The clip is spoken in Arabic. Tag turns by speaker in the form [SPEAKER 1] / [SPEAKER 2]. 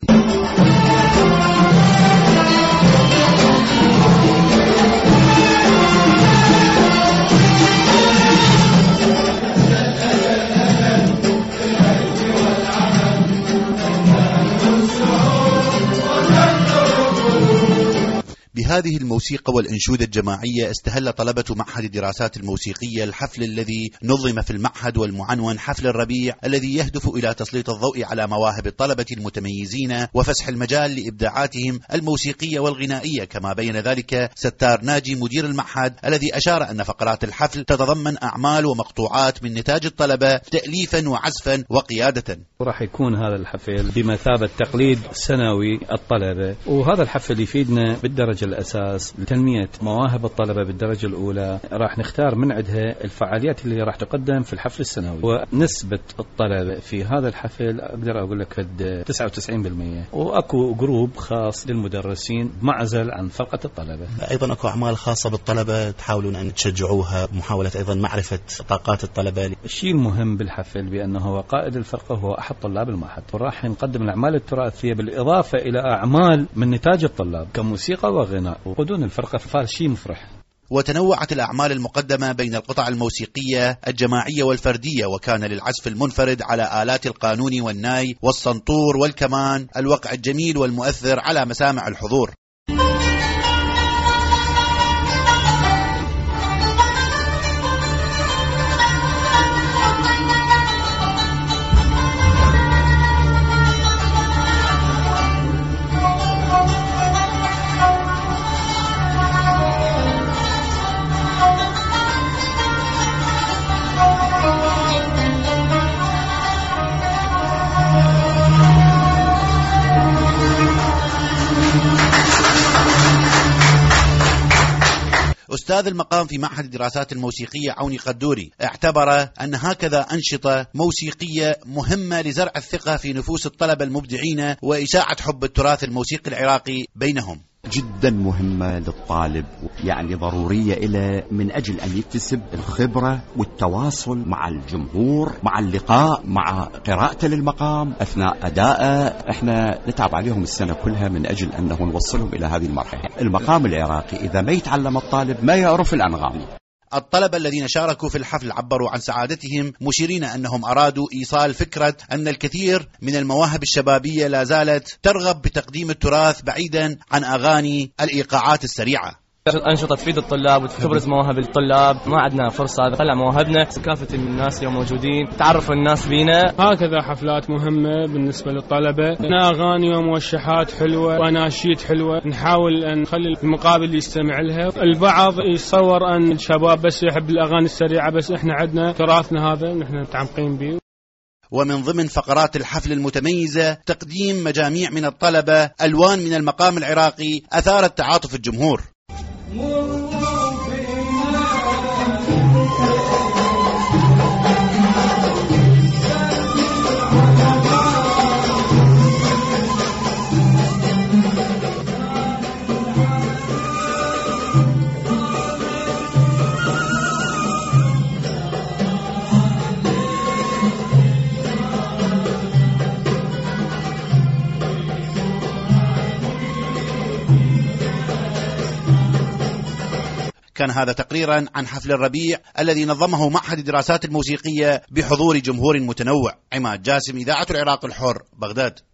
[SPEAKER 1] بهذه الموسيقى والأنشودة الجماعية استهل طلبة معهد الدراسات الموسيقية الحفل الذي نظم في المعهد والمعنون حفل الربيع، الذي يهدف إلى تسليط الضوء على مواهب الطلبة المتميزين وفسح المجال لإبداعاتهم الموسيقية والغنائية، كما بين ذلك ستار ناجي مدير المعهد، الذي أشار أن فقرات الحفل تتضمن أعمال ومقطوعات من نتاج الطلبة تأليفا وعزفا وقيادة.
[SPEAKER 2] راح يكون هذا الحفل بمثابة تقليد سنوي الطلبة، وهذا الحفل يفيدنا بالدرجة الأساس لتنمية مواهب الطلبة بالدرجة الأولى. راح نختار من عندها الفعاليات اللي راح تقدم في الحفل السنوي، ونسبة الطلبة في هذا الحفل أقدر أقول لك 99%، وأكو جروب خاص للمدرسين معزل عن فرقة الطلبة.
[SPEAKER 3] أيضا أكو أعمال خاصة بالطلبة تحاولون أن تشجعوها، محاولة أيضا معرفة طاقات الطلبة.
[SPEAKER 2] الشيء المهم بالحفل بأنه هو قائد الفرقة هو أحد طلاب المعهد، وراح نقدم الأعمال التراثية بالإضافة إلى أعمال من نتاج الطلاب كموسيقى وغناء وقدون الفرقة، فشيء مفرح.
[SPEAKER 1] وتنوعت الأعمال المقدمة بين القطع الموسيقية الجماعية والفردية، وكان للعزف المنفرد على آلات القانون والناي والسنطور والكمان الوقع الجميل والمؤثر على مسامع الحضور. أستاذ المقام في معهد الدراسات الموسيقية عوني قدوري اعتبر أن هكذا أنشطة موسيقية مهمة لزرع الثقة في نفوس الطلبة المبدعين وإشاعة حب التراث الموسيقي العراقي بينهم.
[SPEAKER 4] جدا مهمة للطالب، يعني ضرورية إلى من أجل أن يكتسب الخبرة والتواصل مع الجمهور، مع اللقاء، مع قراءته للمقام أثناء أدائه. احنا نتعب عليهم السنة كلها من أجل أنه نوصلهم إلى هذه المرحلة. المقام العراقي إذا ما يتعلم الطالب ما يعرف الأنغام.
[SPEAKER 1] الطلبة الذين شاركوا في الحفل عبروا عن سعادتهم، مشيرين أنهم أرادوا إيصال فكرة أن الكثير من المواهب الشبابية لا زالت ترغب بتقديم التراث بعيدا عن أغاني الإيقاعات السريعة.
[SPEAKER 5] أنشطة تفيد الطلاب وتبرز مواهب الطلاب، ما عندنا فرصة نطلع مواهبنا، كافة الناس اليوم موجودين، تعرف الناس بينا.
[SPEAKER 6] هكذا حفلات مهمة بالنسبة للطلبة، أغاني وموشحات حلوة وأناشيد حلوة، نحاول أن نخلي المقابل يستمع لها. البعض يتصور أن الشباب بس يحب الأغاني السريعة، بس إحنا عندنا تراثنا هذا نحن متعمقين به.
[SPEAKER 1] ومن ضمن فقرات الحفل المتميزة تقديم مجاميع من الطلبة ألوان من المقام العراقي أثارت تعاطف الجمهور. كان هذا تقريرا عن حفل الربيع الذي نظمه معهد الدراسات الموسيقية بحضور جمهور متنوع. عماد جاسم، إذاعة العراق الحر، بغداد.